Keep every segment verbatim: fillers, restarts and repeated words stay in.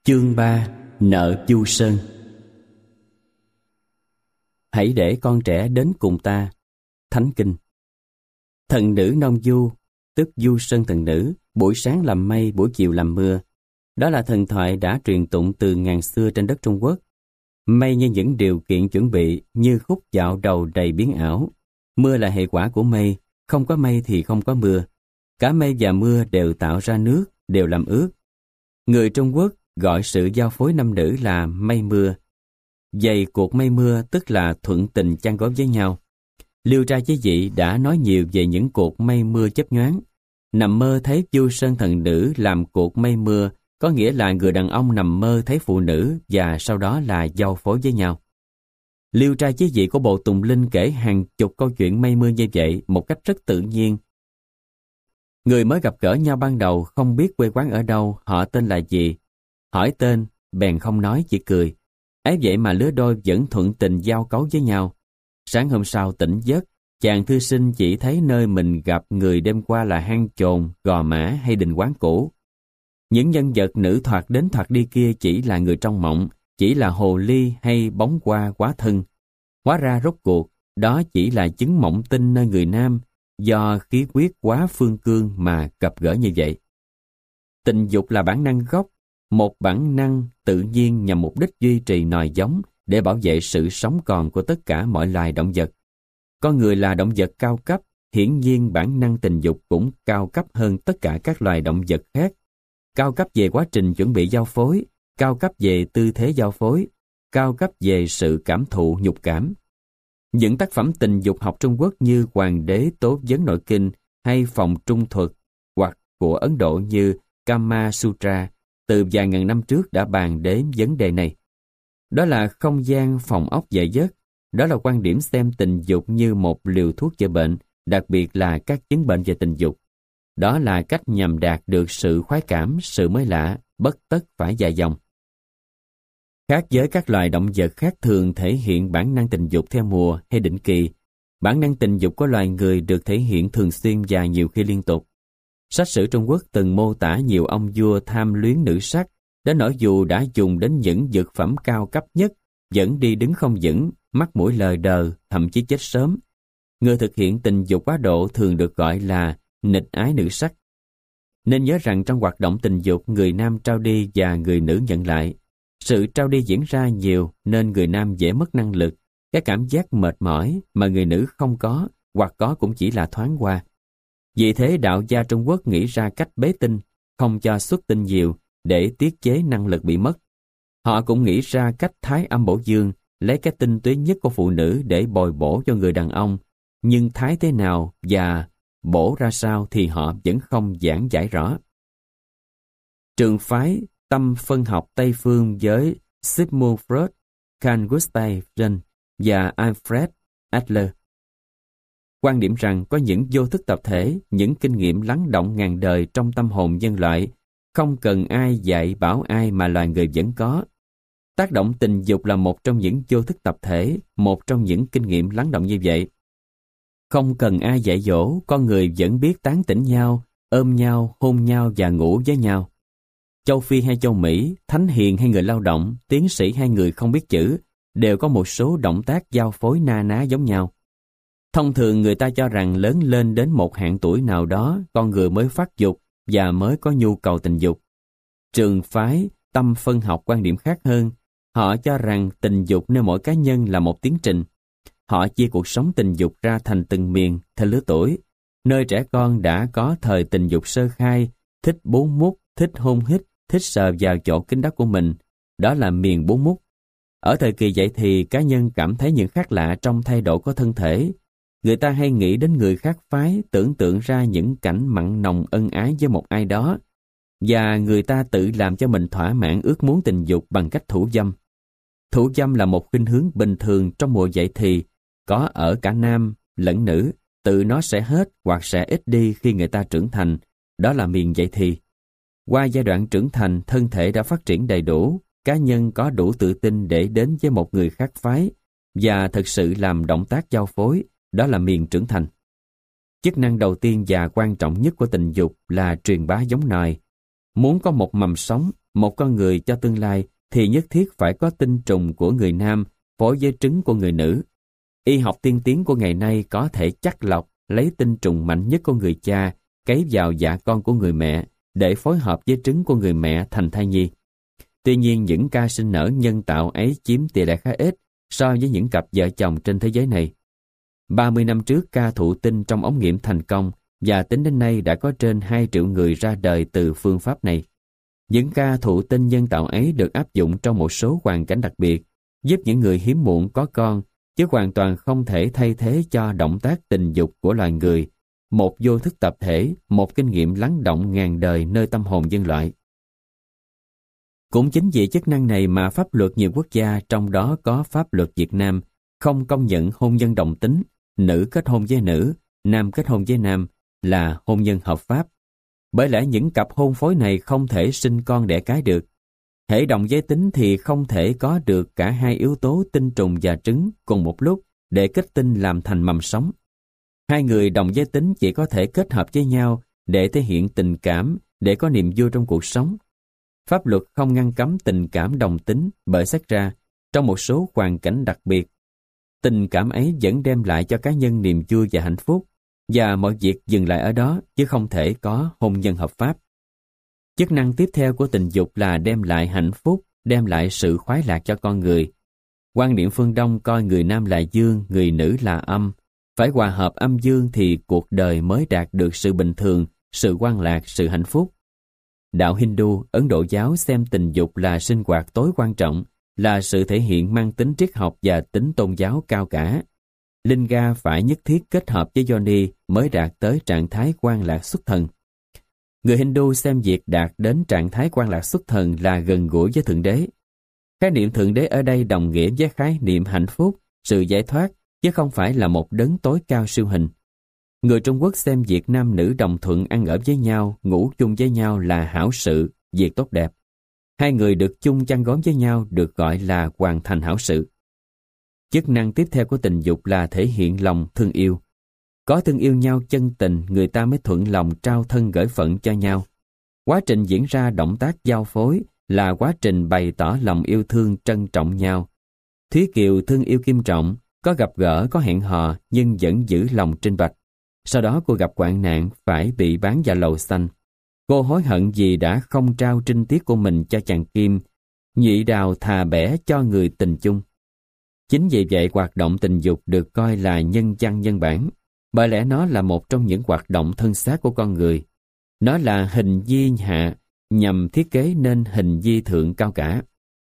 Chương ba. Nợ Du Sơn. Hãy để con trẻ đến cùng ta. Thánh Kinh. Thần nữ non du, tức Du Sơn thần nữ, buổi sáng làm mây, buổi chiều làm mưa. Đó là thần thoại đã truyền tụng từ ngàn xưa trên đất Trung Quốc. Mây như những điều kiện chuẩn bị, như khúc dạo đầu đầy biến ảo. Mưa là hệ quả của mây, không có mây thì không có mưa. Cả mây và mưa đều tạo ra nước, đều làm ướt. Người Trung Quốc gọi sự giao phối nam nữ là mây mưa. Dày cuộc mây mưa tức là thuận tình chăn gối với nhau. Liêu Trai Chế Dị đã nói nhiều về những cuộc mây mưa chớp nhoáng. Nằm mơ thấy Du Sơn thần nữ làm cuộc mây mưa, có nghĩa là người đàn ông nằm mơ thấy phụ nữ và sau đó là giao phối với nhau. Liêu Trai Chế Dị của Bộ Tùng Linh kể hàng chục câu chuyện mây mưa như vậy một cách rất tự nhiên. Người mới gặp gỡ nhau ban đầu không biết quê quán ở đâu, họ tên là gì. Hỏi tên, bèn không nói, chỉ cười. Ấy vậy mà lứa đôi vẫn thuận tình giao cấu với nhau. Sáng hôm sau tỉnh giấc, chàng thư sinh chỉ thấy nơi mình gặp người đêm qua là hang chồn, gò mã hay đình quán cũ. Những nhân vật nữ thoạt đến thoạt đi kia chỉ là người trong mộng, chỉ là hồ ly hay bóng qua quá thân. Hóa ra rốt cuộc, đó chỉ là chứng mộng tinh nơi người nam, do khí huyết quá phương cương mà gặp gỡ như vậy. Tình dục là bản năng gốc, một bản năng tự nhiên nhằm mục đích duy trì nòi giống để bảo vệ sự sống còn của tất cả mọi loài động vật. Con người là động vật cao cấp, hiển nhiên bản năng tình dục cũng cao cấp hơn tất cả các loài động vật khác. Cao cấp về quá trình chuẩn bị giao phối, cao cấp về tư thế giao phối, cao cấp về sự cảm thụ nhục cảm. Những tác phẩm tình dục học Trung Quốc như Hoàng đế Tố Vấn Nội Kinh hay Phòng Trung Thuật hoặc của Ấn Độ như Kama Sutra từ vài ngàn năm trước đã bàn đến vấn đề này. Đó là không gian phòng ốc dạy giấc, đó là quan điểm xem tình dục như một liều thuốc chữa bệnh, đặc biệt là các chứng bệnh về tình dục. Đó là cách nhằm đạt được sự khoái cảm, sự mới lạ, bất tất phải dài dòng. Khác với các loài động vật khác thường thể hiện bản năng tình dục theo mùa hay định kỳ, bản năng tình dục của loài người được thể hiện thường xuyên và nhiều khi liên tục. Sách sử Trung Quốc từng mô tả nhiều ông vua tham luyến nữ sắc, đến nỗi dù đã dùng đến những dược phẩm cao cấp nhất, vẫn đi đứng không vững, mắt mũi lờ đờ, thậm chí chết sớm. Người thực hiện tình dục quá độ thường được gọi là nghịch ái nữ sắc. Nên nhớ rằng trong hoạt động tình dục, người nam trao đi và người nữ nhận lại. Sự trao đi diễn ra nhiều nên người nam dễ mất năng lực, cái cảm giác mệt mỏi mà người nữ không có, hoặc có cũng chỉ là thoáng qua. Vì thế đạo gia Trung Quốc nghĩ ra cách bế tinh, không cho xuất tinh nhiều để tiết chế năng lực bị mất. Họ cũng nghĩ ra cách thái âm bổ dương, lấy cái tinh túy nhất của phụ nữ để bồi bổ cho người đàn ông, nhưng thái thế nào và bổ ra sao thì họ vẫn không giảng giải rõ. Trường phái tâm phân học Tây phương với Sigmund Freud, Carl Gustav Jung và Alfred Adler quan điểm rằng có những vô thức tập thể, những kinh nghiệm lắng động ngàn đời trong tâm hồn nhân loại, không cần ai dạy bảo ai mà loài người vẫn có. Tác động tình dục là một trong những vô thức tập thể, một trong những kinh nghiệm lắng động như vậy. Không cần ai dạy dỗ, con người vẫn biết tán tỉnh nhau, ôm nhau, hôn nhau và ngủ với nhau. Châu Phi hay châu Mỹ, thánh hiền hay người lao động, tiến sĩ hay người không biết chữ, đều có một số động tác giao phối na ná giống nhau. Thông thường người ta cho rằng lớn lên đến một hạn tuổi nào đó, con người mới phát dục và mới có nhu cầu tình dục. Trường phái tâm phân học quan điểm khác hơn. Họ cho rằng tình dục nơi mỗi cá nhân là một tiến trình. Họ chia cuộc sống tình dục ra thành từng miền, theo lứa tuổi. Nơi trẻ con đã có thời tình dục sơ khai, thích bú mút, thích hôn hít, thích sờ vào chỗ kín đáo của mình. Đó là miền bú mút. Ở thời kỳ dậy thì cá nhân cảm thấy những khác lạ trong thay đổi của thân thể. Người ta hay nghĩ đến người khác phái, tưởng tượng ra những cảnh mặn nồng ân ái với một ai đó, và người ta tự làm cho mình thỏa mãn ước muốn tình dục bằng cách thủ dâm. Thủ dâm là một khuynh hướng bình thường trong mùa dậy thì, có ở cả nam lẫn nữ, tự nó sẽ hết hoặc sẽ ít đi khi người ta trưởng thành, đó là miền dậy thì. Qua giai đoạn trưởng thành, thân thể đã phát triển đầy đủ, cá nhân có đủ tự tin để đến với một người khác phái, và thực sự làm động tác giao phối, đó là miền trưởng thành. Chức năng đầu tiên và quan trọng nhất của tình dục là truyền bá giống nòi. Muốn có một mầm sống, một con người cho tương lai thì nhất thiết phải có tinh trùng của người nam phối với trứng của người nữ. Y học tiên tiến của ngày nay có thể chắt lọc lấy tinh trùng mạnh nhất của người cha cấy vào dạ con của người mẹ để phối hợp với trứng của người mẹ thành thai nhi. Tuy nhiên, những ca sinh nở nhân tạo ấy chiếm tỷ lệ khá ít so với những cặp vợ chồng trên thế giới này. ba mươi năm trước, ca thụ tinh trong ống nghiệm thành công và tính đến nay đã có trên hai triệu người ra đời từ phương pháp này. Những ca thụ tinh nhân tạo ấy được áp dụng trong một số hoàn cảnh đặc biệt, giúp những người hiếm muộn có con, chứ hoàn toàn không thể thay thế cho động tác tình dục của loài người, một vô thức tập thể, một kinh nghiệm lắng động ngàn đời nơi tâm hồn nhân loại. Cũng chính vì chức năng này mà pháp luật nhiều quốc gia, trong đó có pháp luật Việt Nam, không công nhận hôn nhân đồng tính, nữ kết hôn với nữ, nam kết hôn với nam là hôn nhân hợp pháp. Bởi lẽ những cặp hôn phối này không thể sinh con đẻ cái được. Hễ đồng giới tính thì không thể có được cả hai yếu tố tinh trùng và trứng cùng một lúc để kết tinh làm thành mầm sống. Hai người đồng giới tính chỉ có thể kết hợp với nhau để thể hiện tình cảm, để có niềm vui trong cuộc sống. Pháp luật không ngăn cấm tình cảm đồng tính, bởi xét ra, trong một số hoàn cảnh đặc biệt, tình cảm ấy vẫn đem lại cho cá nhân niềm vui và hạnh phúc, và mọi việc dừng lại ở đó chứ không thể có hôn nhân hợp pháp. Chức năng tiếp theo của tình dục là đem lại hạnh phúc, đem lại sự khoái lạc cho con người. Quan niệm phương Đông coi người nam là dương, người nữ là âm. Phải hòa hợp âm dương thì cuộc đời mới đạt được sự bình thường, sự hoan lạc, sự hạnh phúc. Đạo Hindu, Ấn Độ giáo xem tình dục là sinh hoạt tối quan trọng, là sự thể hiện mang tính triết học và tính tôn giáo cao cả. Linga phải nhất thiết kết hợp với Yoni mới đạt tới trạng thái quan lạc xuất thần. Người Hindu xem việc đạt đến trạng thái quan lạc xuất thần là gần gũi với Thượng Đế. Khái niệm Thượng Đế ở đây đồng nghĩa với khái niệm hạnh phúc, sự giải thoát, chứ không phải là một đấng tối cao siêu hình. Người Trung Quốc xem việc nam nữ đồng thuận ăn ở với nhau, ngủ chung với nhau là hảo sự, việc tốt đẹp. Hai người được chung chăn gối với nhau được gọi là hoàn thành hảo sự. Chức năng tiếp theo của tình dục là thể hiện lòng thương yêu. Có thương yêu nhau chân tình, người ta mới thuận lòng trao thân gửi phận cho nhau. Quá trình diễn ra động tác giao phối là quá trình bày tỏ lòng yêu thương trân trọng nhau. Thúy Kiều thương yêu Kim Trọng, có gặp gỡ, có hẹn hò nhưng vẫn giữ lòng trinh bạch. Sau đó cô gặp hoạn nạn phải bị bán vào lầu xanh. Cô hối hận vì đã không trao trinh tiết của mình cho chàng Kim. Nhị Đào thà bẻ cho người tình chung. Chính vì vậy hoạt động tình dục được coi là nhân văn nhân bản, bởi lẽ nó là một trong những hoạt động thân xác của con người. Nó là hình di hạ, nhằm thiết kế nên hình di thượng cao cả.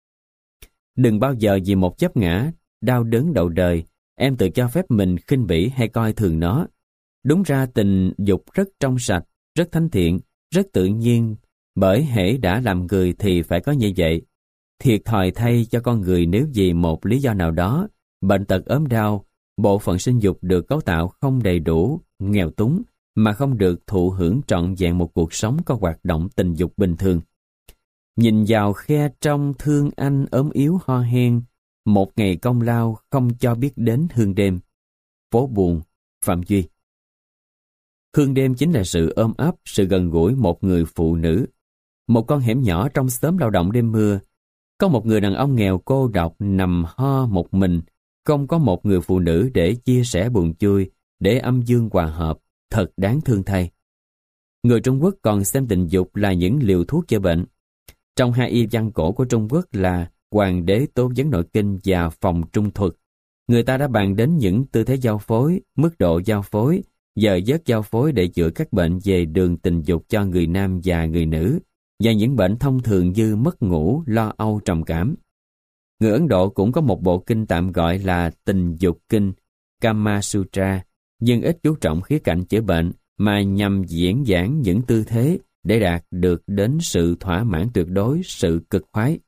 Đừng bao giờ vì một vấp ngã, đau đớn đầu đời, em tự cho phép mình khinh bỉ hay coi thường nó. Đúng ra tình dục rất trong sạch, rất thánh thiện, rất tự nhiên, bởi hễ đã làm người thì phải có như vậy. Thiệt thòi thay cho con người nếu vì một lý do nào đó, bệnh tật ốm đau, bộ phận sinh dục được cấu tạo không đầy đủ, nghèo túng, mà không được thụ hưởng trọn vẹn một cuộc sống có hoạt động tình dục bình thường. Nhìn vào khe trong thương anh ốm yếu ho hen, một ngày công lao không cho biết đến hương đêm. Phố buồn, Phạm Duy. Hương đêm chính là sự ôm ấp, sự gần gũi một người phụ nữ. Một con hẻm nhỏ trong xóm lao động đêm mưa, có một người đàn ông nghèo cô độc nằm ho một mình, không có một người phụ nữ để chia sẻ buồn vui, để âm dương hòa hợp, thật đáng thương thay. Người Trung Quốc còn xem tình dục là những liều thuốc chữa bệnh. Trong hai y văn cổ của Trung Quốc là Hoàng đế Tố vấn nội kinh và Phòng trung thuật, người ta đã bàn đến những tư thế giao phối, mức độ giao phối, giờ giấc giao phối để chữa các bệnh về đường tình dục cho người nam và người nữ, và những bệnh thông thường như mất ngủ, lo âu, trầm cảm. Người Ấn Độ cũng có một bộ kinh tạm gọi là tình dục kinh, Kama Sutra, nhưng ít chú trọng khía cạnh chữa bệnh mà nhằm diễn giảng những tư thế để đạt được đến sự thỏa mãn tuyệt đối, sự cực khoái.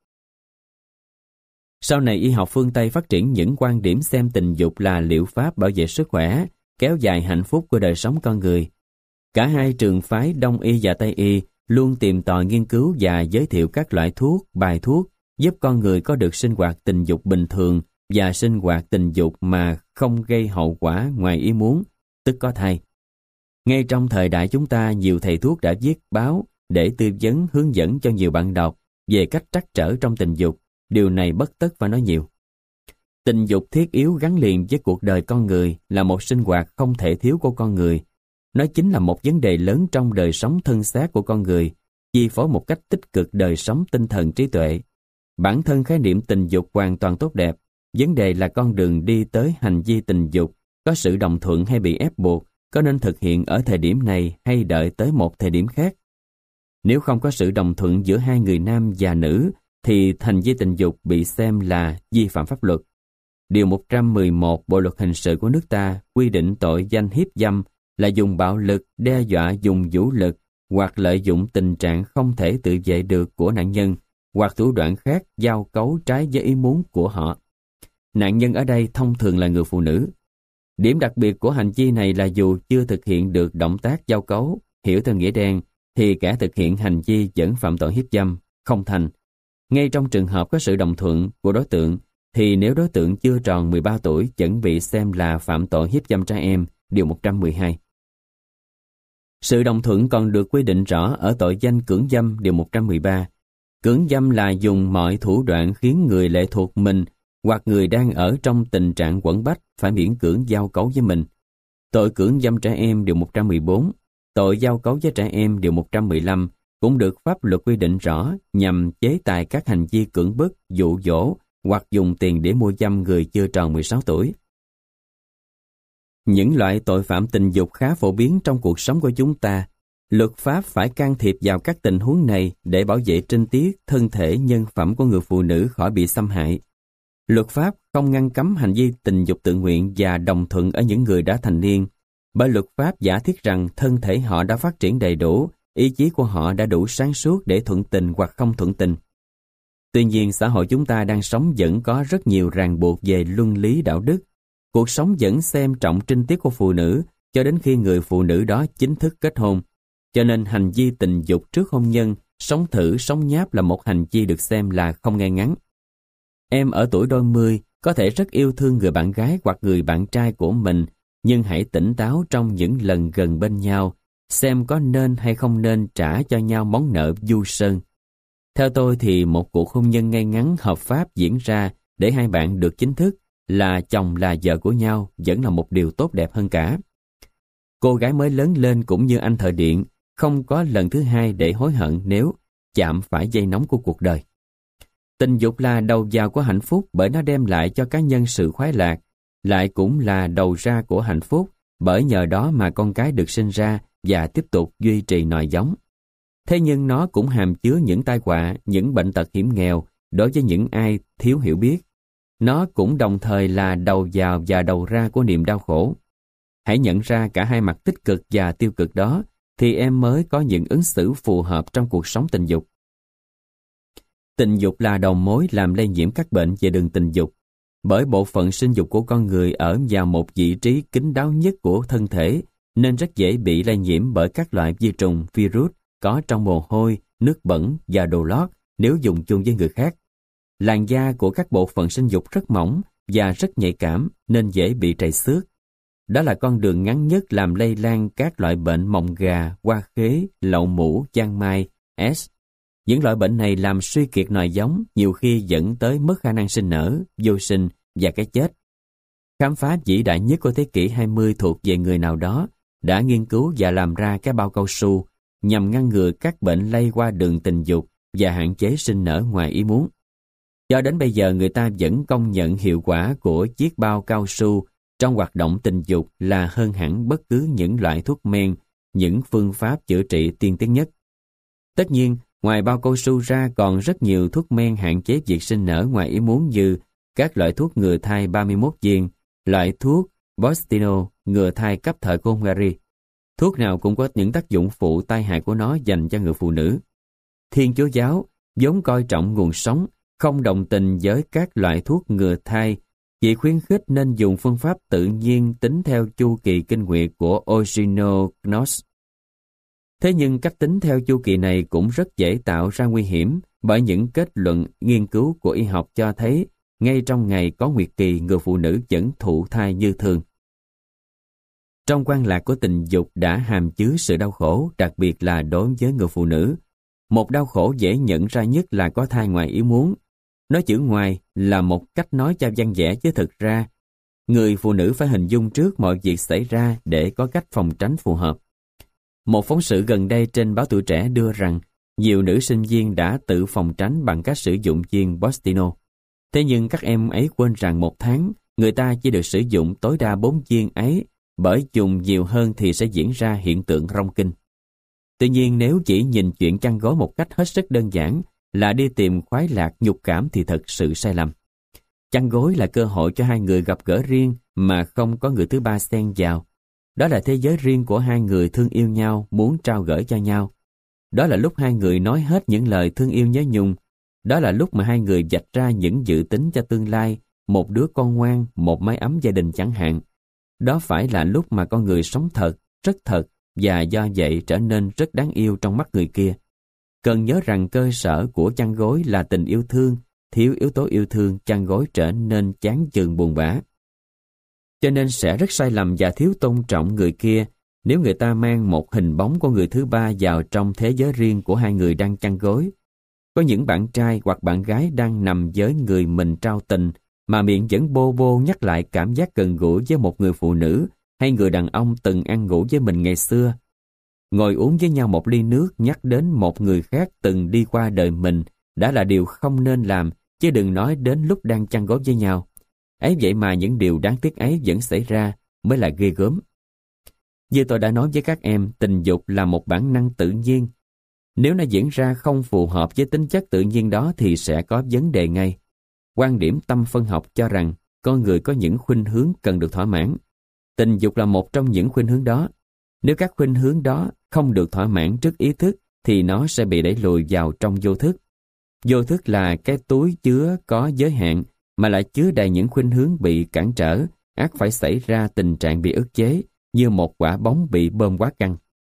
Sau này y học phương Tây phát triển những quan điểm xem tình dục là liệu pháp bảo vệ sức khỏe, kéo dài hạnh phúc của đời sống con người. Cả hai trường phái Đông y và Tây y luôn tìm tòi nghiên cứu và giới thiệu các loại thuốc, bài thuốc giúp con người có được sinh hoạt tình dục bình thường và sinh hoạt tình dục mà không gây hậu quả ngoài ý muốn, tức có thai. Ngay trong thời đại chúng ta, nhiều thầy thuốc đã viết báo để tư vấn hướng dẫn cho nhiều bạn đọc về cách trắc trở trong tình dục, điều này bất tất phải nói nhiều. Tình dục thiết yếu gắn liền với cuộc đời con người, là một sinh hoạt không thể thiếu của con người. Nó chính là một vấn đề lớn trong đời sống thân xác của con người, chi phối một cách tích cực đời sống tinh thần trí tuệ. Bản thân khái niệm tình dục hoàn toàn tốt đẹp. Vấn đề là con đường đi tới hành vi tình dục có sự đồng thuận hay bị ép buộc, có nên thực hiện ở thời điểm này hay đợi tới một thời điểm khác. Nếu không có sự đồng thuận giữa hai người nam và nữ, thì hành vi tình dục bị xem là vi phạm pháp luật. Điều một trăm mười một Bộ luật hình sự của nước ta quy định tội danh hiếp dâm là dùng bạo lực, đe dọa dùng vũ lực hoặc lợi dụng tình trạng không thể tự vệ được của nạn nhân hoặc thủ đoạn khác giao cấu trái với ý muốn của họ. Nạn nhân ở đây thông thường là người phụ nữ. Điểm đặc biệt của hành vi này là dù chưa thực hiện được động tác giao cấu, hiểu theo nghĩa đen, thì kẻ thực hiện hành vi vẫn phạm tội hiếp dâm, không thành. Ngay trong trường hợp có sự đồng thuận của đối tượng, thì nếu đối tượng chưa tròn mười ba tuổi vẫn bị xem là phạm tội hiếp dâm trẻ em, điều một trăm mười hai. Sự đồng thuận còn được quy định rõ ở tội danh cưỡng dâm, điều một trăm mười ba. Cưỡng dâm là dùng mọi thủ đoạn khiến người lệ thuộc mình hoặc người đang ở trong tình trạng quẫn bách phải miễn cưỡng giao cấu với mình. Tội cưỡng dâm trẻ em, điều một trăm mười bốn. Tội giao cấu với trẻ em, điều một trăm mười lăm, cũng được pháp luật quy định rõ nhằm chế tài các hành vi cưỡng bức, dụ dỗ hoặc dùng tiền để mua dâm người chưa tròn mười sáu tuổi. Những loại tội phạm tình dục khá phổ biến trong cuộc sống của chúng ta. Luật pháp phải can thiệp vào các tình huống này để bảo vệ trinh tiết, thân thể, nhân phẩm của người phụ nữ khỏi bị xâm hại. Luật pháp không ngăn cấm hành vi tình dục tự nguyện và đồng thuận ở những người đã thành niên, bởi luật pháp giả thiết rằng thân thể họ đã phát triển đầy đủ, ý chí của họ đã đủ sáng suốt để thuận tình hoặc không thuận tình. Tuy nhiên, xã hội chúng ta đang sống vẫn có rất nhiều ràng buộc về luân lý đạo đức. Cuộc sống vẫn xem trọng trinh tiết của phụ nữ cho đến khi người phụ nữ đó chính thức kết hôn. Cho nên hành vi tình dục trước hôn nhân, sống thử, sống nháp là một hành vi được xem là không ngay ngắn. Em ở tuổi đôi mươi có thể rất yêu thương người bạn gái hoặc người bạn trai của mình, nhưng hãy tỉnh táo trong những lần gần bên nhau, xem có nên hay không nên trả cho nhau món nợ du sơn. Theo tôi thì một cuộc hôn nhân ngay ngắn hợp pháp diễn ra để hai bạn được chính thức là chồng là vợ của nhau vẫn là một điều tốt đẹp hơn cả. Cô gái mới lớn lên cũng như anh thợ điện, không có lần thứ hai để hối hận nếu chạm phải dây nóng của cuộc đời. Tình dục là đầu vào của hạnh phúc bởi nó đem lại cho cá nhân sự khoái lạc, lại cũng là đầu ra của hạnh phúc bởi nhờ đó mà con cái được sinh ra và tiếp tục duy trì nòi giống. Thế nhưng nó cũng hàm chứa những tai họa, những bệnh tật hiểm nghèo đối với những ai thiếu hiểu biết. Nó cũng đồng thời là đầu vào và đầu ra của niềm đau khổ. Hãy nhận ra cả hai mặt tích cực và tiêu cực đó, thì em mới có những ứng xử phù hợp trong cuộc sống tình dục. Tình dục là đầu mối làm lây nhiễm các bệnh về đường tình dục, bởi bộ phận sinh dục của con người ở vào một vị trí kín đáo nhất của thân thể, nên rất dễ bị lây nhiễm bởi các loại vi trùng, virus có trong mồ hôi, nước bẩn và đồ lót nếu dùng chung với người khác. Làn da của các bộ phận sinh dục rất mỏng và rất nhạy cảm nên dễ bị trầy xước. Đó là con đường ngắn nhất làm lây lan các loại bệnh mồng gà, hoa khế, lậu mũ, giang mai, S. Những loại bệnh này làm suy kiệt nòi giống, nhiều khi dẫn tới mất khả năng sinh nở, vô sinh và cái chết. Khám phá vĩ đại nhất của thế kỷ hai mươi thuộc về người nào đó đã nghiên cứu và làm ra cái bao cao su nhằm ngăn ngừa các bệnh lây qua đường tình dục và hạn chế sinh nở ngoài ý muốn. Cho đến bây giờ người ta vẫn công nhận hiệu quả của chiếc bao cao su trong hoạt động tình dục là hơn hẳn bất cứ những loại thuốc men, những phương pháp chữa trị tiên tiến nhất. Tất nhiên, ngoài bao cao su ra còn rất nhiều thuốc men hạn chế việc sinh nở ngoài ý muốn như các loại thuốc ngừa thai ba mươi mốt viên, loại thuốc Bostino ngừa thai cấp thời của Hungary. Thuốc nào cũng có những tác dụng phụ tai hại của nó dành cho người phụ nữ. Thiên Chúa giáo vốn coi trọng nguồn sống, không đồng tình với các loại thuốc ngừa thai, chỉ khuyến khích nên dùng phương pháp tự nhiên tính theo chu kỳ kinh nguyệt của Origenes. Thế nhưng cách tính theo chu kỳ này cũng rất dễ tạo ra nguy hiểm bởi những kết luận nghiên cứu của y học cho thấy ngay trong ngày có nguyệt kỳ người phụ nữ vẫn thụ thai như thường. Trong quan lạc của tình dục đã hàm chứa sự đau khổ, đặc biệt là đối với người phụ nữ. Một đau khổ dễ nhận ra nhất là có thai ngoài ý muốn. Nói chữ ngoài là một cách nói cho văn vẻ, chứ thực ra người phụ nữ phải hình dung trước mọi việc xảy ra để có cách phòng tránh phù hợp. Một phóng sự gần đây trên báo Tuổi Trẻ đưa rằng nhiều nữ sinh viên đã tự phòng tránh bằng cách sử dụng viên Bostino. Thế nhưng các em ấy quên rằng một tháng người ta chỉ được sử dụng tối đa bốn viên ấy, bởi dùng nhiều hơn thì sẽ diễn ra hiện tượng rong kinh. Tuy nhiên nếu chỉ nhìn chuyện chăn gối một cách hết sức đơn giản là đi tìm khoái lạc nhục cảm thì thật sự sai lầm. Chăn gối là cơ hội cho hai người gặp gỡ riêng mà không có người thứ ba xen vào. Đó là thế giới riêng của hai người thương yêu nhau, muốn trao gửi cho nhau. Đó là lúc hai người nói hết những lời thương yêu nhớ nhung. Đó là lúc mà hai người vạch ra những dự tính cho tương lai, một đứa con ngoan, một mái ấm gia đình chẳng hạn. Đó phải là lúc mà con người sống thật, rất thật, và do vậy trở nên rất đáng yêu trong mắt người kia. Cần nhớ rằng cơ sở của chăn gối là tình yêu thương, thiếu yếu tố yêu thương chăn gối trở nên chán chường buồn bã. Cho nên sẽ rất sai lầm và thiếu tôn trọng người kia nếu người ta mang một hình bóng của người thứ ba vào trong thế giới riêng của hai người đang chăn gối. Có những bạn trai hoặc bạn gái đang nằm với người mình trao tình mà miệng vẫn bô bô nhắc lại cảm giác gần gũi với một người phụ nữ hay người đàn ông từng ăn ngủ với mình ngày xưa. Ngồi uống với nhau một ly nước nhắc đến một người khác từng đi qua đời mình đã là điều không nên làm, chứ đừng nói đến lúc đang chăn gối với nhau. Ấy vậy mà những điều đáng tiếc ấy vẫn xảy ra mới là ghê gớm. Như tôi đã nói với các em, tình dục là một bản năng tự nhiên. Nếu nó diễn ra không phù hợp với tính chất tự nhiên đó thì sẽ có vấn đề ngay. Quan điểm tâm phân học cho rằng con người có những khuynh hướng cần được thỏa mãn. Tình dục là một trong những khuynh hướng đó. Nếu các khuynh hướng đó không được thỏa mãn trước ý thức thì nó sẽ bị đẩy lùi vào trong vô thức. Vô thức là cái túi chứa có giới hạn mà lại chứa đầy những khuynh hướng bị cản trở, ắt phải xảy ra tình trạng bị ức chế, như một quả bóng bị bơm quá căng.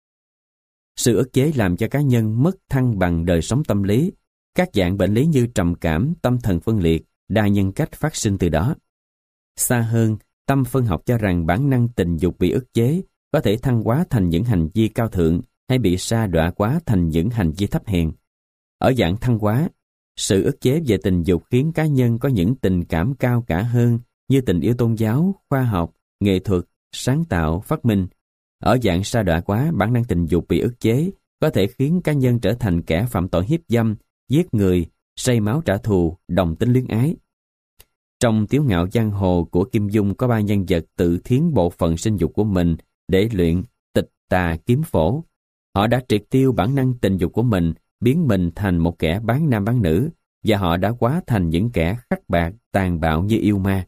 Sự ức chế làm cho cá nhân mất thăng bằng đời sống tâm lý. Các dạng bệnh lý như trầm cảm, tâm thần phân liệt, đa nhân cách phát sinh từ đó. Xa hơn, tâm phân học cho rằng bản năng tình dục bị ức chế có thể thăng hóa thành những hành vi cao thượng hay bị sa đọa quá thành những hành vi thấp hèn. Ở dạng thăng hóa, sự ức chế về tình dục khiến cá nhân có những tình cảm cao cả hơn như tình yêu tôn giáo, khoa học, nghệ thuật, sáng tạo, phát minh. Ở dạng sa đọa quá, bản năng tình dục bị ức chế có thể khiến cá nhân trở thành kẻ phạm tội hiếp dâm, giết người, say máu trả thù, đồng tính luyến ái. Trong Tiếu ngạo giang hồ của Kim Dung có ba nhân vật tự thiến bộ phận sinh dục của mình để luyện tịch tà kiếm phổ. Họ đã triệt tiêu bản năng tình dục của mình, biến mình thành một kẻ bán nam bán nữ, và họ đã hóa thành những kẻ khắc bạc, tàn bạo như yêu ma.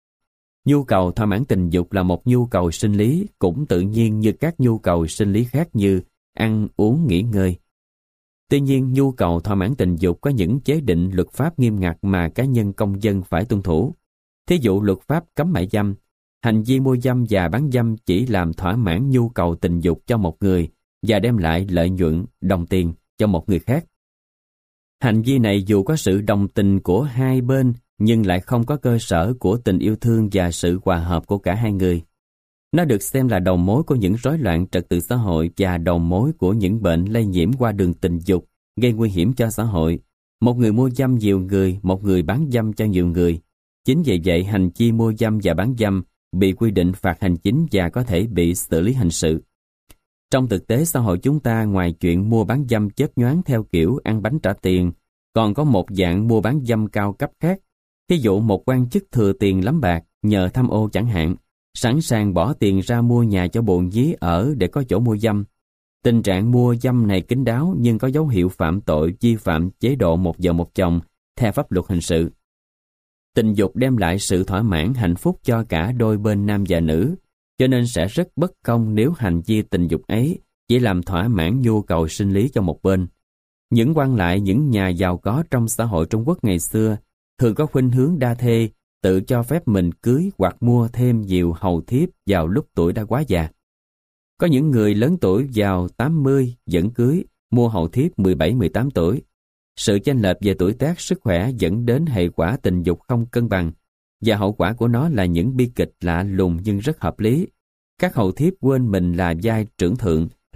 Nhu cầu thỏa mãn tình dục là một nhu cầu sinh lý, cũng tự nhiên như các nhu cầu sinh lý khác như ăn, uống, nghỉ ngơi. Tuy nhiên, nhu cầu thỏa mãn tình dục có những chế định luật pháp nghiêm ngặt mà cá nhân công dân phải tuân thủ. Thí dụ luật pháp cấm mại dâm, hành vi mua dâm và bán dâm chỉ làm thỏa mãn nhu cầu tình dục cho một người và đem lại lợi nhuận, đồng tiền cho một người khác. Hành vi này dù có sự đồng tình của hai bên nhưng lại không có cơ sở của tình yêu thương và sự hòa hợp của cả hai người. Nó được xem là đầu mối của những rối loạn trật tự xã hội và đầu mối của những bệnh lây nhiễm qua đường tình dục gây nguy hiểm cho xã hội. Một người mua dâm nhiều người, một người bán dâm cho nhiều người. Chính vì vậy hành vi mua dâm và bán dâm bị quy định phạt hành chính và có thể bị xử lý hình sự. Trong thực tế xã hội chúng ta, ngoài chuyện mua bán dâm chớp nhoáng theo kiểu ăn bánh trả tiền, còn có một dạng mua bán dâm cao cấp khác. Thí dụ một quan chức thừa tiền lắm bạc, nhờ tham ô chẳng hạn, sẵn sàng bỏ tiền ra mua nhà cho bồ nhí ở để có chỗ mua dâm. Tình trạng mua dâm này kín đáo nhưng có dấu hiệu phạm tội vi phạm chế độ một vợ một chồng theo pháp luật hình sự. Tình dục đem lại sự thỏa mãn hạnh phúc cho cả đôi bên nam và nữ, cho nên sẽ rất bất công nếu hành vi tình dục ấy chỉ làm thỏa mãn nhu cầu sinh lý cho một bên. Những quan lại, những nhà giàu có trong xã hội Trung Quốc ngày xưa thường có khuynh hướng đa thê, tự cho phép mình cưới hoặc mua thêm nhiều hầu thiếp vào lúc tuổi đã quá già. Có những người lớn tuổi vào tám mươi vẫn cưới, mua hầu thiếp mười bảy mười tám tuổi. Sự chênh lệch về tuổi tác, sức khỏe dẫn đến hệ quả tình dục không cân bằng, và hậu quả của nó là những bi kịch lạ lùng nhưng rất hợp lý. Các hầu thiếp quên mình là giai trưởng thượng,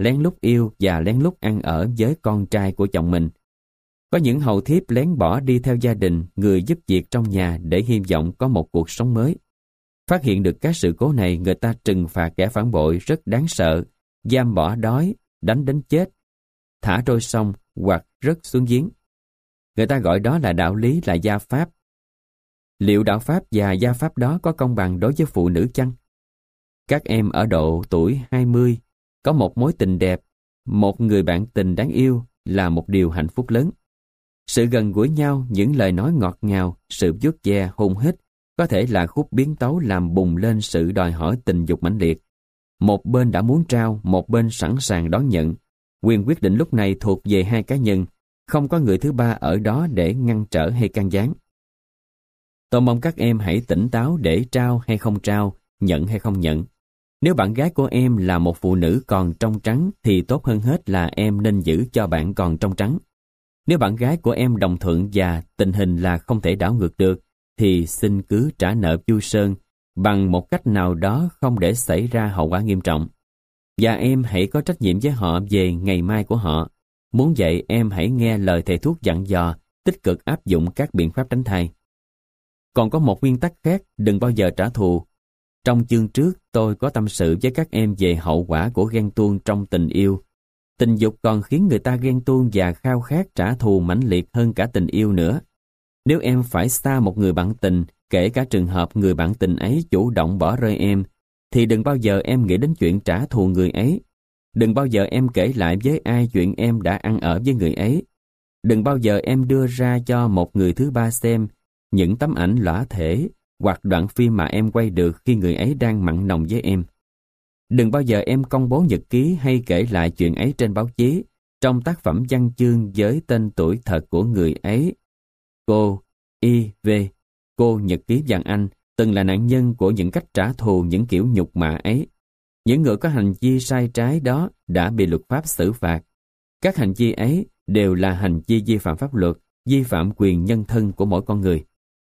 lén lút yêu và lén lút ăn ở với con trai của chồng mình. Có những hầu thiếp lén bỏ đi theo gia đình, người giúp việc trong nhà để hy vọng có một cuộc sống mới. Phát hiện được các sự cố này, người ta trừng phạt kẻ phản bội rất đáng sợ, giam bỏ đói, đánh đến chết, thả trôi sông hoặc rớt xuống giếng. Người ta gọi đó là đạo lý, là gia pháp. Liệu đạo pháp và gia pháp đó có công bằng đối với phụ nữ chăng? Các em ở độ tuổi hai mươi có một mối tình đẹp, một người bạn tình đáng yêu là một điều hạnh phúc lớn. Sự gần gũi nhau, những lời nói ngọt ngào, sự vuốt ve, hôn hít có thể là khúc biến tấu làm bùng lên sự đòi hỏi tình dục mãnh liệt. Một bên đã muốn trao, một bên sẵn sàng đón nhận. Quyền quyết định lúc này thuộc về hai cá nhân, không có người thứ ba ở đó để ngăn trở hay can gián. Tôi mong các em hãy tỉnh táo để trao hay không trao, nhận hay không nhận. Nếu bạn gái của em là một phụ nữ còn trong trắng thì tốt hơn hết là em nên giữ cho bạn còn trong trắng. Nếu bạn gái của em đồng thuận và tình hình là không thể đảo ngược được thì xin cứ trả nợ Chu Sơn bằng một cách nào đó không để xảy ra hậu quả nghiêm trọng. Và em hãy có trách nhiệm với họ về ngày mai của họ. Muốn vậy em hãy nghe lời thầy thuốc dặn dò, tích cực áp dụng các biện pháp tránh thai. Còn có một nguyên tắc khác, đừng bao giờ trả thù. Trong chương trước tôi có tâm sự với các em về hậu quả của ghen tuông trong tình yêu. Tình dục còn khiến người ta ghen tuông và khao khát trả thù mãnh liệt hơn cả tình yêu nữa. Nếu em phải xa một người bạn tình, kể cả trường hợp người bạn tình ấy chủ động bỏ rơi em, thì đừng bao giờ em nghĩ đến chuyện trả thù người ấy. Đừng bao giờ em kể lại với ai chuyện em đã ăn ở với người ấy. Đừng bao giờ em đưa ra cho một người thứ ba xem những tấm ảnh lõa thể hoặc đoạn phim mà em quay được khi người ấy đang mặn nồng với em. Đừng bao giờ em công bố nhật ký hay kể lại chuyện ấy trên báo chí, trong tác phẩm văn chương với tên tuổi thật của người ấy. Cô i vê, cô nhật ký vàng Anh, từng là nạn nhân của những cách trả thù, những kiểu nhục mạ ấy. Những người có hành vi sai trái đó đã bị luật pháp xử phạt. Các hành vi ấy đều là hành vi vi phạm pháp luật, vi phạm quyền nhân thân của mỗi con người.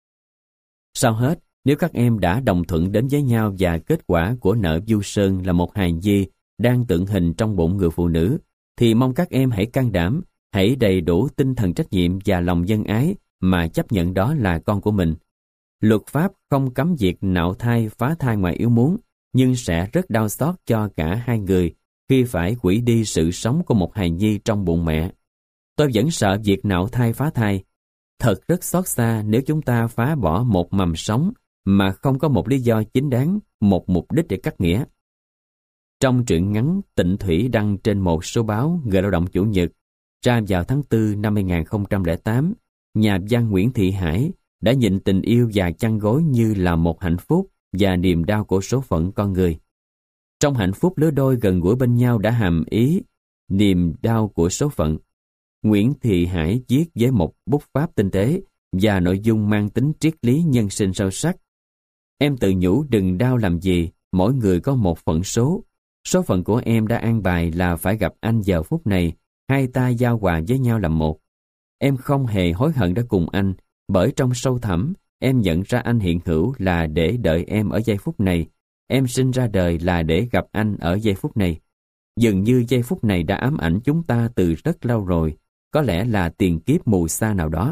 Sau hết, nếu các em đã đồng thuận đến với nhau và kết quả của nợ du sơn là một hài nhi đang tượng hình trong bụng người phụ nữ, thì mong các em hãy can đảm, hãy đầy đủ tinh thần trách nhiệm và lòng nhân ái mà chấp nhận đó là con của mình. Luật pháp không cấm việc nạo thai, phá thai ngoài ý muốn, nhưng sẽ rất đau xót cho cả hai người khi phải hủy đi sự sống của một hài nhi trong bụng mẹ. Tôi vẫn sợ việc nạo thai, phá thai. Thật rất xót xa nếu chúng ta phá bỏ một mầm sống mà không có một lý do chính đáng, một mục đích để cắt nghĩa. Trong truyện ngắn Tịnh Thủy đăng trên một số báo Người Lao động Chủ nhật, ra vào tháng tư năm hai nghìn không trăm lẻ tám, nhà văn Nguyễn Thị Hải đã nhìn tình yêu và chăn gối như là một hạnh phúc và niềm đau của số phận con người. Trong hạnh phúc lứa đôi gần gũi bên nhau đã hàm ý niềm đau của số phận. Nguyễn Thị Hải viết với một bút pháp tinh tế và nội dung mang tính triết lý nhân sinh sâu sắc. Em tự nhủ đừng đau làm gì, mỗi người có một phận số. Số phận của em đã an bài là phải gặp anh giờ phút này, hai ta giao hòa với nhau làm một. Em không hề hối hận đã cùng anh, bởi trong sâu thẳm, em nhận ra anh hiện hữu là để đợi em ở giây phút này. Em sinh ra đời là để gặp anh ở giây phút này. Dường như giây phút này đã ám ảnh chúng ta từ rất lâu rồi, có lẽ là tiền kiếp mù xa nào đó.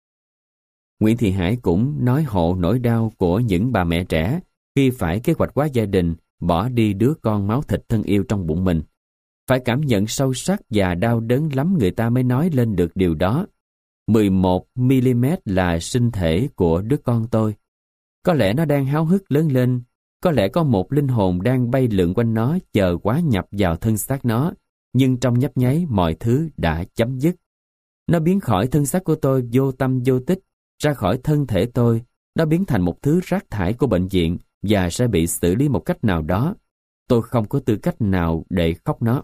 Nguyễn Thị Hải cũng nói hộ nỗi đau của những bà mẹ trẻ khi phải kế hoạch hóa gia đình, bỏ đi đứa con máu thịt thân yêu trong bụng mình. Phải cảm nhận sâu sắc và đau đớn lắm người ta mới nói lên được điều đó. mười một mi-li-mét là sinh thể của đứa con tôi. Có lẽ nó đang háo hức lớn lên, có lẽ có một linh hồn đang bay lượn quanh nó chờ quá nhập vào thân xác nó, nhưng trong nhấp nháy mọi thứ đã chấm dứt. Nó biến khỏi thân xác của tôi vô tâm vô tích, ra khỏi thân thể tôi, nó biến thành một thứ rác thải của bệnh viện và sẽ bị xử lý một cách nào đó. Tôi không có tư cách nào để khóc nó.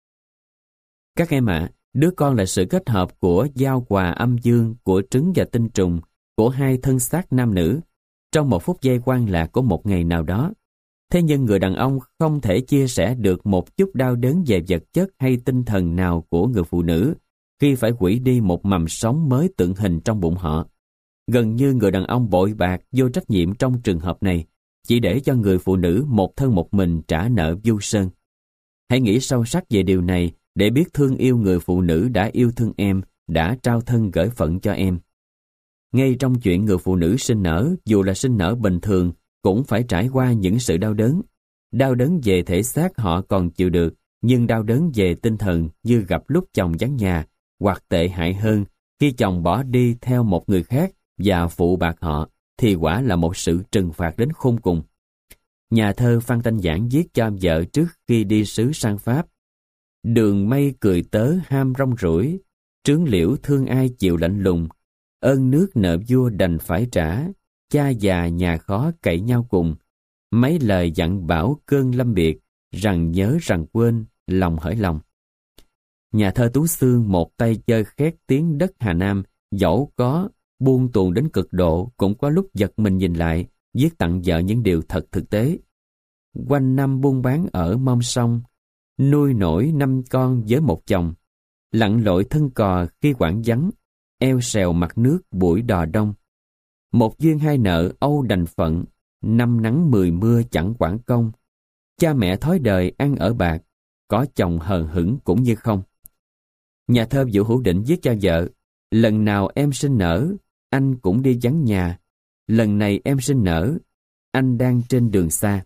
Các em ạ, à, đứa con là sự kết hợp của giao hòa âm dương, của trứng và tinh trùng, của hai thân xác nam nữ, trong một phút giây quan lạc của một ngày nào đó. Thế nhưng người đàn ông không thể chia sẻ được một chút đau đớn về vật chất hay tinh thần nào của người phụ nữ khi phải hủy đi một mầm sống mới tượng hình trong bụng họ. Gần như người đàn ông bội bạc, vô trách nhiệm trong trường hợp này, chỉ để cho người phụ nữ một thân một mình trả nợ du sơn. Hãy nghĩ sâu sắc về điều này để biết thương yêu người phụ nữ đã yêu thương em, đã trao thân gửi phận cho em. Ngay trong chuyện người phụ nữ sinh nở, dù là sinh nở bình thường, cũng phải trải qua những sự đau đớn. Đau đớn về thể xác họ còn chịu được, nhưng đau đớn về tinh thần như gặp lúc chồng vắng nhà, hoặc tệ hại hơn, khi chồng bỏ đi theo một người khác và phụ bạc họ, thì quả là một sự trừng phạt đến khôn cùng. Nhà thơ Phan Thanh Giảng viết cho vợ trước khi đi sứ sang Pháp: đường mây cười tớ ham rong ruổi, trướng liễu thương ai chịu lạnh lùng, ơn nước nợ vua đành phải trả, cha già nhà khó cậy nhau cùng, mấy lời dặn bảo cơn lâm biệt, rằng nhớ rằng quên, lòng hởi lòng. Nhà thơ Tú Xương một tay chơi khét tiếng đất Hà Nam, dẫu có buông tuồng đến cực độ, cũng có lúc giật mình nhìn lại, viết tặng vợ những điều thật thực tế. Quanh năm buôn bán ở mong sông, nuôi nổi năm con với một chồng, lặn lội thân cò khi quãng vắng, eo sèo mặt nước buổi đò đông. Một duyên hai nợ âu đành phận, năm nắng mười mưa chẳng quản công. Cha mẹ thói đời ăn ở bạc, có chồng hờ hững cũng như không. Nhà thơ Vũ Hữu Định viết cho vợ: lần nào em sinh nở, anh cũng đi vắng nhà. Lần này em sinh nở, anh đang trên đường xa.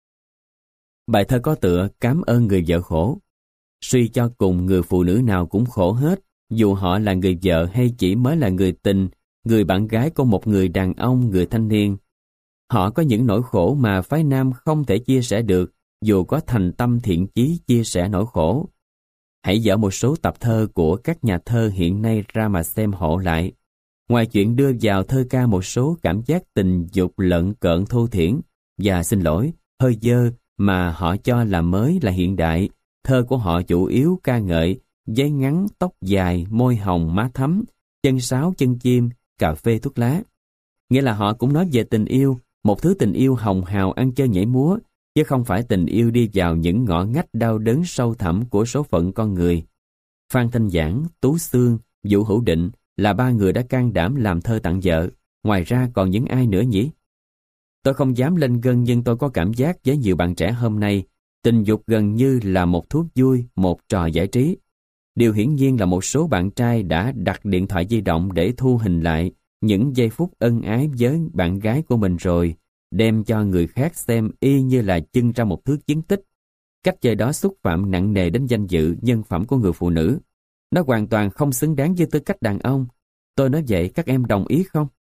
Bài thơ có tựa cám ơn người vợ khổ. Suy cho cùng, người phụ nữ nào cũng khổ hết, dù họ là người vợ hay chỉ mới là người tình, người bạn gái của một người đàn ông, người thanh niên. Họ có những nỗi khổ mà phái nam không thể chia sẻ được, dù có thành tâm thiện chí chia sẻ nỗi khổ. Hãy dở một số tập thơ của các nhà thơ hiện nay ra mà xem hộ lại. Ngoài chuyện đưa vào thơ ca một số cảm giác tình dục lợn cợn thô thiển và xin lỗi, hơi dơ mà họ cho là mới là hiện đại, thơ của họ chủ yếu ca ngợi váy ngắn, tóc dài, môi hồng, má thắm, chân sáo, chân chim, cà phê, thuốc lá. Nghĩa là họ cũng nói về tình yêu, một thứ tình yêu hồng hào ăn chơi nhảy múa, chứ không phải tình yêu đi vào những ngõ ngách đau đớn sâu thẳm của số phận con người. Phan Thanh Giảng, Tú Xương, Vũ Hữu Định là ba người đã can đảm làm thơ tặng vợ. Ngoài ra còn những ai nữa nhỉ? Tôi không dám lên gân, nhưng tôi có cảm giác với nhiều bạn trẻ hôm nay, tình dục gần như là một thú vui, một trò giải trí. Điều hiển nhiên là một số bạn trai đã đặt điện thoại di động để thu hình lại những giây phút ân ái với bạn gái của mình rồi đem cho người khác xem y như là trưng ra một thước chiến tích. Cách chơi đó xúc phạm nặng nề đến danh dự, nhân phẩm của người phụ nữ. Nó hoàn toàn không xứng đáng với tư cách đàn ông. Tôi nói vậy các em đồng ý không?